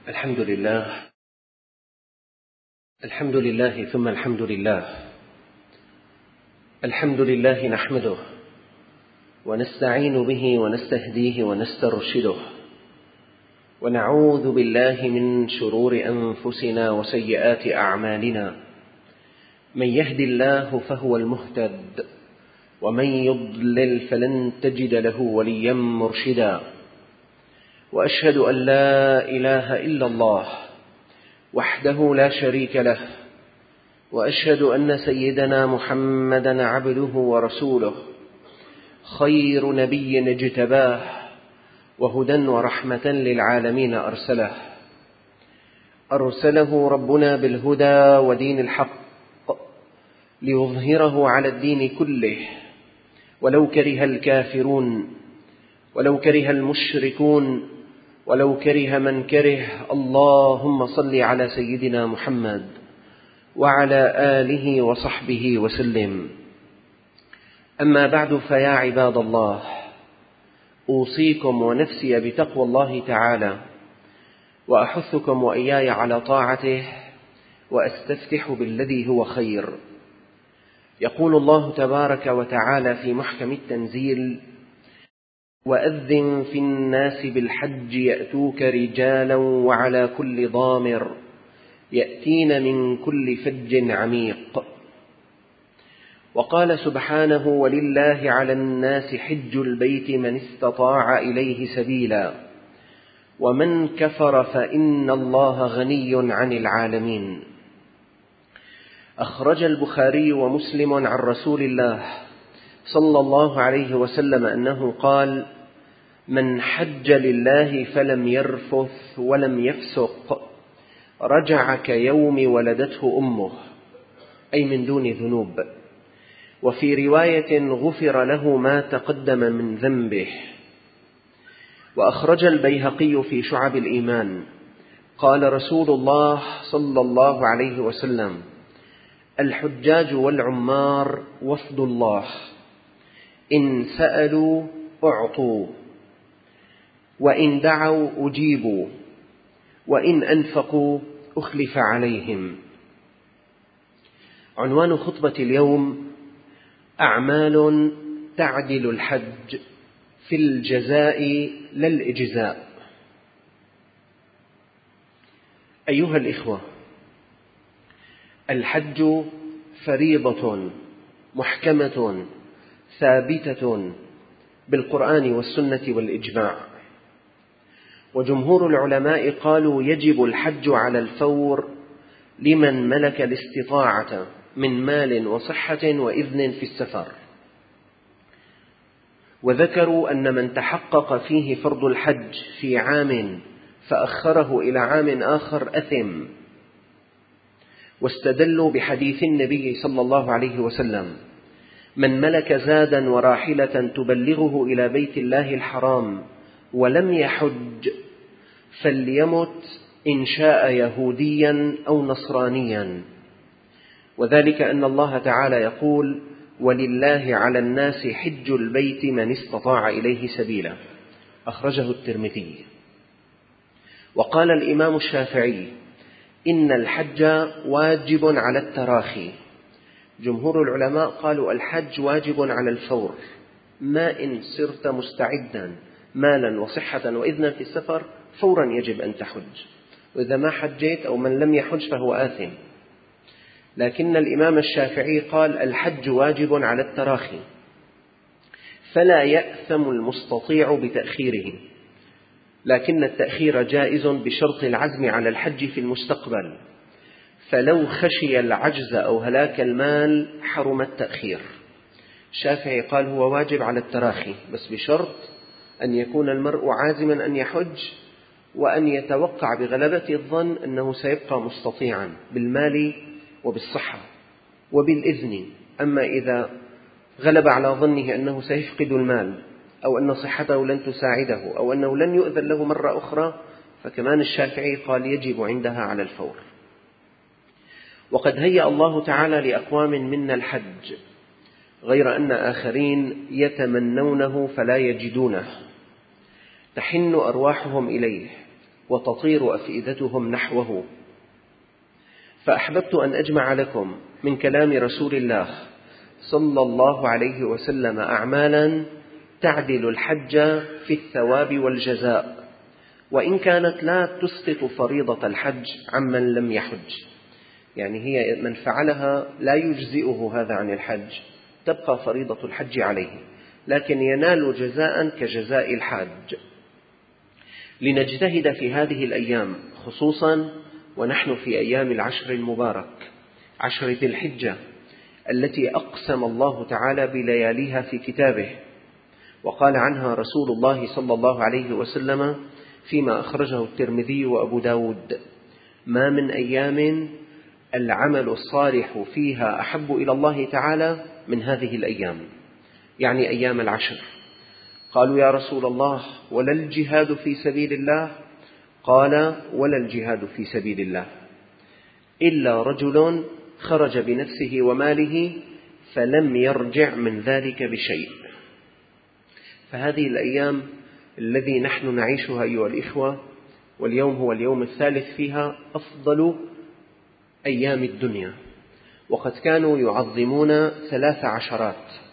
الحمد لله ثم الحمد لله. الحمد لله نحمده ونستعين به ونستهديه ونسترشده، ونعوذ بالله من شرور أنفسنا وسيئات أعمالنا. من يهد الله فهو المهتد، ومن يضلل فلن تجد له وليا مرشدا. وأشهد أن لا إله إلا الله وحده لا شريك له، وأشهد أن سيدنا محمدا عبده ورسوله، خير نبي اجتباه، وهدى ورحمة للعالمين أرسله ربنا بالهدى ودين الحق ليظهره على الدين كله، ولو كره الكافرون، ولو كره المشركون، ولو كره من كره. اللهم صل على سيدنا محمد وعلى آله وصحبه وسلم. أما بعد، فيا عباد الله، أوصيكم ونفسي بتقوى الله تعالى، وأحثكم وإياي على طاعته، وأستفتح بالذي هو خير. يقول الله تبارك وتعالى في محكم التنزيل: وأذن في الناس بالحج يأتوك رجالا وعلى كل ضامر يأتين من كل فج عميق. وقال سبحانه: ولله على الناس حج البيت من استطاع إليه سبيلا، ومن كفر فإن الله غني عن العالمين. أخرج البخاري ومسلم عن رسول الله صلى الله عليه وسلم أنه قال: من حج لله فلم يرفث ولم يفسق رجع كيوم ولدته أمه، أي من دون ذنوب. وفي رواية: غفر له ما تقدم من ذنبه. وأخرج البيهقي في شعب الإيمان قال رسول الله صلى الله عليه وسلم: الحجاج والعمار وفد الله، إن سألوا أعطوا، وإن دعوا أجيبوا، وإن أنفقوا أخلف عليهم. عنوان خطبة اليوم: أعمال تعدل الحج في الجزاء لا الإجزاء. أيها الإخوة، الحج فريضة محكمة ثابتة بالقرآن والسنة والإجماع، وجمهور العلماء قالوا يجب الحج على الفور لمن ملك الاستطاعة من مال وصحة وإذن في السفر. وذكروا أن من تحقق فيه فرض الحج في عام فأخره إلى عام آخر أثم، واستدلوا بحديث النبي صلى الله عليه وسلم: من ملك زادا وراحلة تبلغه إلى بيت الله الحرام ولم يحج فليمت إن شاء يهوديا أو نصرانيا. وذلك أن الله تعالى يقول: ولله على الناس حج البيت من استطاع إليه سبيلا. أخرجه الترمذي. وقال الإمام الشافعي: إن الحج واجب على التراخي. جمهور العلماء قالوا الحج واجب على الفور، ما إن صرت مستعدا مالا وصحة وإذنا في السفر فورا يجب أن تحج، وإذا ما حجيت أو من لم يحج فهو آثم. لكن الإمام الشافعي قال الحج واجب على التراخي، فلا يأثم المستطيع بتأخيره، لكن التأخير جائز بشرط العزم على الحج في المستقبل، فلو خشي العجز أو هلاك المال حرم التأخير. الشافعي قال هو واجب على التراخي، بس بشرط أن يكون المرء عازما أن يحج، وأن يتوقع بغلبة الظن أنه سيبقى مستطيعا بالمال وبالصحة وبالإذن. أما إذا غلب على ظنه أنه سيفقد المال، أو أن صحته لن تساعده، أو أنه لن يؤذن له مرة أخرى، فكمان الشافعي قال يجب عندها على الفور. وقد هيأ الله تعالى لأقوام منا الحج، غير أن آخرين يتمنونه فلا يجدونه، تحن أرواحهم إليه وتطير أفئدتهم نحوه. فأحببت أن أجمع لكم من كلام رسول الله صلى الله عليه وسلم أعمالا تعدل الحج في الثواب والجزاء، وإن كانت لا تسقط فريضة الحج عمن لم يحج، يعني هي من فعلها لا يجزئه هذا عن الحج، تبقى فريضة الحج عليه، لكن ينال جزاء كجزاء الحاج. لنجتهد في هذه الأيام خصوصا ونحن في أيام العشر المبارك، عشر ذي الحجة، التي أقسم الله تعالى بلياليها في كتابه، وقال عنها رسول الله صلى الله عليه وسلم فيما أخرجه الترمذي وأبو داود: ما من أيام العمل الصالح فيها أحب إلى الله تعالى من هذه الأيام، يعني أيام العشر. قالوا يا رسول الله ولا الجهاد في سبيل الله؟ قال: ولا الجهاد في سبيل الله إلا رجل خرج بنفسه وماله فلم يرجع من ذلك بشيء. فهذه الأيام الذي نحن نعيشها أيها الإخوة، واليوم هو اليوم الثالث فيها، أفضل أيام الدنيا، وقد كانوا يعظمون 13